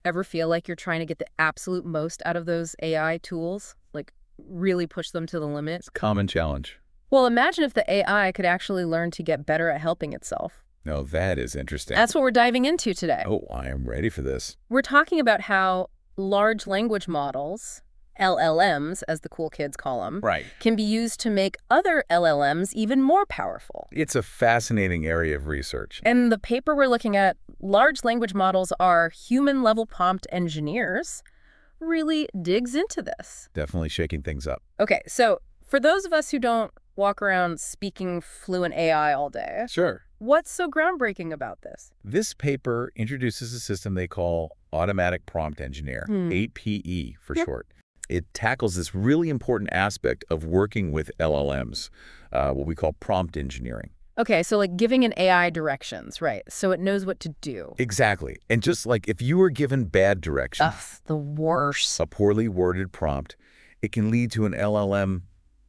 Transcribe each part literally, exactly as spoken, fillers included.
ever feel like you're trying to get the absolute most out of those A I tools? Like, really push them to the limit? It's a common challenge. Well, imagine if the A I could actually learn to get better at helping itself. No, that is interesting. That's what we're diving into today. Oh, I am ready for this. We're talking about how large language models, L L Ms, as the cool kids call them, Right. can be used to make other L L Ms even more powerful. It's a fascinating area of research. And the paper we're looking at, Large Language Models Are Human-Level Prompt Engineers, really digs into this. Definitely shaking things up. Okay, so for those of us who don't walk around speaking fluent A I all day, Sure. what's so groundbreaking about this? This paper introduces a system they call Automatic Prompt Engineer, Hmm. A P E for Yep. short. It tackles this really important aspect of working with L L Ms, uh, what we call prompt engineering. Okay, so like giving an A I directions, right? So it knows what to do. Exactly. And just like if you were given bad direction, Ugh, the worst. a poorly worded prompt, it can lead to an L L M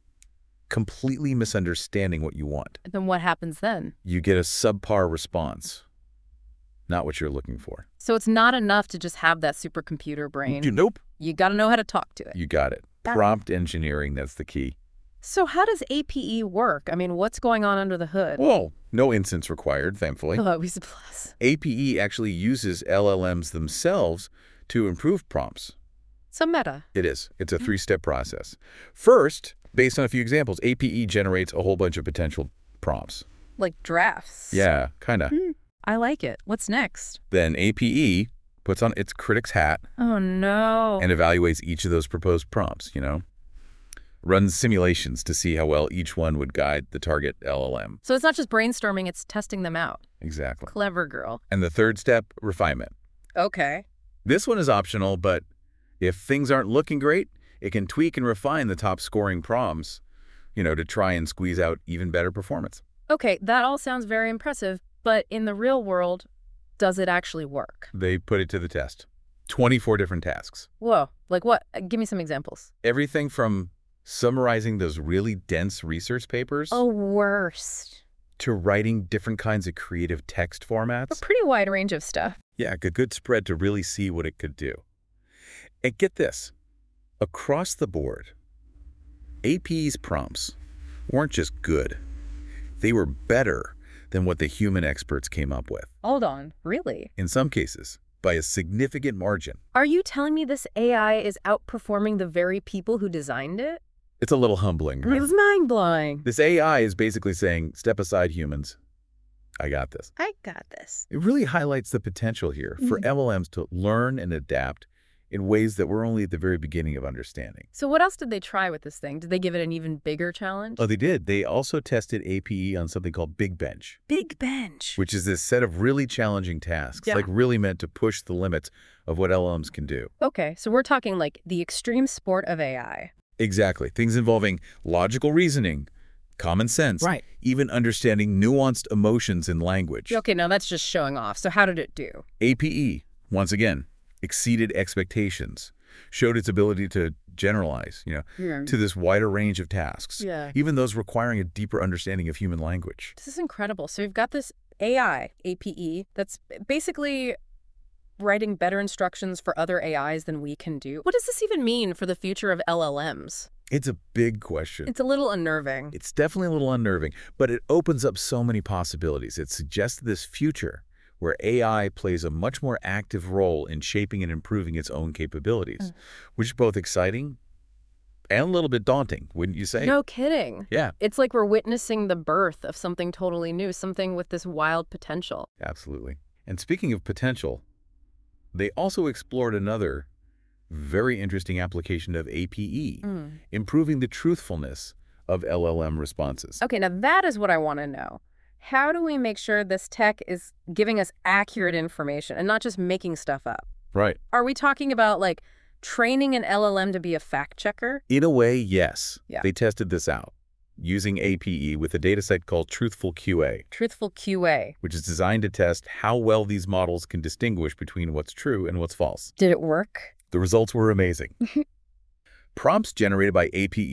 completely misunderstanding what you want. Then what happens then? You get a subpar response, not what you're looking for. So it's not enough to just have that supercomputer brain. You, nope. You got to know how to talk to it. You got it. That- Prompt engineering, that's the key. So how does A P E work? I mean, what's going on under the hood? Whoa, no instance required, thankfully. Oh, always a plus. A P E actually uses L L Ms themselves to improve prompts. So meta. It is. It's a three-step process. First, based on a few examples, A P E generates a whole bunch of potential prompts. Like drafts. Yeah, kind of. Hmm, I like it. What's next? Then A P E puts on its critic's hat Oh, no. and evaluates each of those proposed prompts, you know? Runs simulations to see how well each one would guide the target L L M. So it's not just brainstorming, it's testing them out. Exactly. Clever girl. And the third step, refinement. Okay. This one is optional, but if things aren't looking great, it can tweak and refine the top scoring prompts, you know, to try and squeeze out even better performance. Okay, that all sounds very impressive, but in the real world, does it actually work? They put it to the test. twenty-four different tasks. Whoa, like what? Uh, Give me some examples. Everything from summarizing those really dense research papers Oh, worst. to writing different kinds of creative text A formats. pretty wide range of stuff. Yeah, a good spread to really see what it could do. And get this, across the board, A P E's prompts weren't just good. They were better than what the human experts came up with, Hold on, really? in some cases, by a significant margin. Are you telling me this A I is outperforming the very people who designed it? It's a little humbling. It's mind-blowing. This A I is basically saying, step aside, humans. I got this. I got this. It really highlights the potential here for Mhm. L L Ms to learn and adapt in ways that we're only at the very beginning of understanding. So what else did they try with this thing? Did they give it an even bigger challenge? Oh, they did. They also tested A P E on something called Big Bench, Big bench. which is this set of really challenging tasks, Yeah. like really meant to push the limits of what L L Ms can do. Okay, so we're talking like the extreme sport of A I. Exactly. Things involving logical reasoning, common sense, Right. even understanding nuanced emotions in language. Okay, now that's just showing off. So how did it do? A P E, once again, exceeded expectations, showed its ability to generalize, you know, to this wider range of tasks, Yeah. even those requiring a deeper understanding of human language. This is incredible. So you've got this A I, A P E, that's basically writing better instructions for other A Is than we can do. What does this even mean for the future of L L Ms? It's a big question. It's a little unnerving. It's definitely a little unnerving, but it opens up so many possibilities. It suggests this future where A I plays a much more active role in shaping and improving its own capabilities, Mm. which is both exciting and a little bit daunting, wouldn't you say? No kidding. Yeah, It's like we're witnessing the birth of something totally new, something with this wild potential. absolutely. And speaking of potential, they also explored another very interesting application of A P E, Mm. improving the truthfulness of L L M responses. Okay, now that is what I want to know. How do we make sure this tech is giving us accurate information and not just making stuff up? Right. Are we talking about like training an L L M to be a fact checker? In a way, yes. Yeah. They tested this out using A P E with a dataset called Truthful Q A, Truthful Q A. which is designed to test how well these models can distinguish between what's true and what's false. Did it work? The results were amazing. Prompts generated by A P E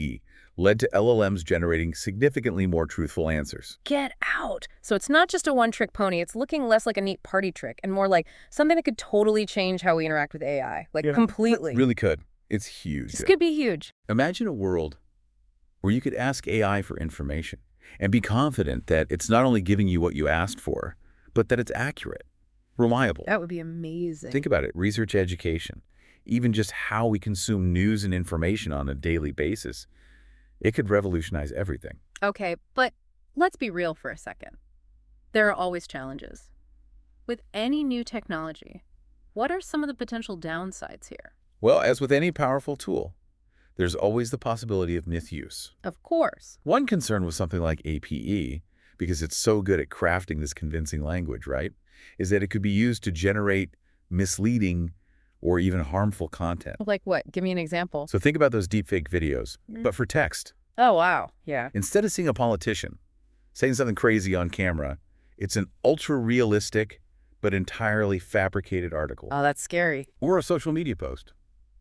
led to L L Ms generating significantly more truthful answers. Get out. So it's not just a one-trick pony. It's looking less like a neat party trick and more like something that could totally change how we interact with A I. Like, Yeah. completely. Really could. It's huge. This could be huge. Imagine a world where you could ask A I for information and be confident that it's not only giving you what you asked for, but that it's accurate, reliable. That would be amazing. Think about it. Research, education, even just how we consume news and information on a daily basis. It could revolutionize everything. Okay, but let's be real for a second. There are always challenges. With any new technology, what are some of the potential downsides here? Well, as with any powerful tool, there's always the possibility of misuse. Of course. One concern with something like A P E, because it's so good at crafting this convincing language, right, is that it could be used to generate misleading or even harmful content. Like what? Give me an example. So think about those deepfake videos, but for text. Oh, wow. Yeah. Instead of seeing a politician saying something crazy on camera, it's an ultra-realistic but entirely fabricated article. Oh, that's scary. Or a social media post.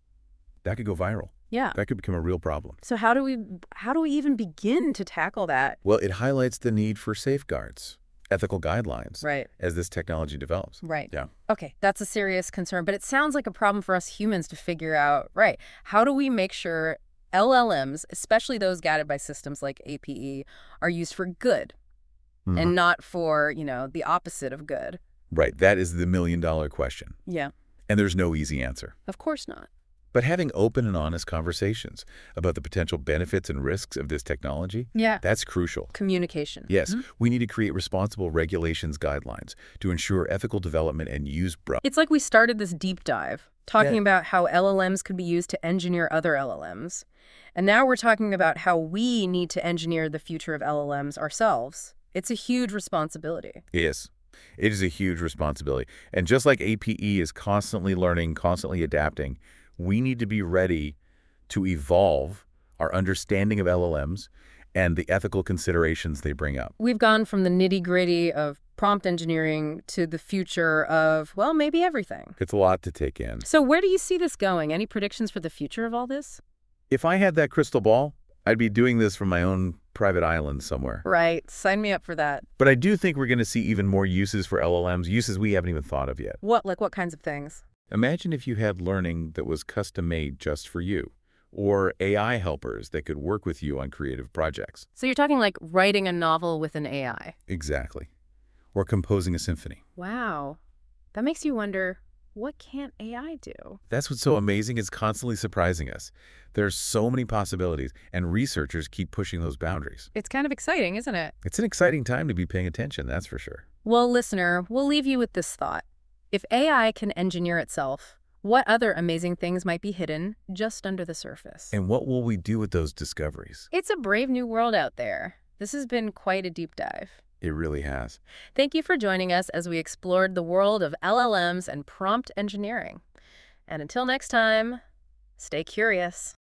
That could go viral. Yeah. That could become a real problem. So how do we how do we even begin to tackle that? Well, it highlights the need for safeguards, ethical guidelines, Right. as this technology develops. Right. Yeah. Okay, that's a serious concern, but it sounds like a problem for us humans to figure out, right? How do we make sure L L Ms, especially those guided by systems like A P E, are used for good Mhm. and not for, you know, the opposite of good? Right. That is the million-dollar question. Yeah, And there's no easy answer. of course not. But having open and honest conversations about the potential benefits and risks of this technology, Yeah. that's crucial. Communication. Yes, we need to create responsible regulations guidelines to ensure ethical development and use bro. It's like we started this deep dive talking Yeah. about how L L Ms could be used to engineer other L L Ms. And now we're talking about how we need to engineer the future of L L Ms ourselves. It's a huge responsibility. Yes, it is a huge responsibility. And just like A P E is constantly learning, constantly adapting, we need to be ready to evolve our understanding of L L Ms and the ethical considerations they bring up. We've gone from the nitty-gritty of prompt engineering to the future of, well, maybe everything. It's a lot to take in. So where do you see this going? Any predictions for the future of all this? If I had that crystal ball, I'd be doing this from my own private island somewhere. Right. Sign me up for that. But I do think we're going to see even more uses for L L Ms, uses we haven't even thought of yet. What, like what kinds of things? Imagine if you had learning that was custom-made just for you, or A I helpers that could work with you on creative projects. So you're talking like writing a novel with an A I. Exactly. Or composing a symphony. Wow. That makes you wonder, what can't A I do? That's what's so amazing. It's constantly surprising us. There's so many possibilities, and researchers keep pushing those boundaries. It's kind of exciting, isn't it? It's an exciting time to be paying attention, that's for sure. Well, listener, we'll leave you with this thought. If A I can engineer itself, what other amazing things might be hidden just under the surface? And what will we do with those discoveries? It's a brave new world out there. This has been quite a deep dive. It really has. Thank you for joining us as we explored the world of L L Ms and prompt engineering. And until next time, stay curious.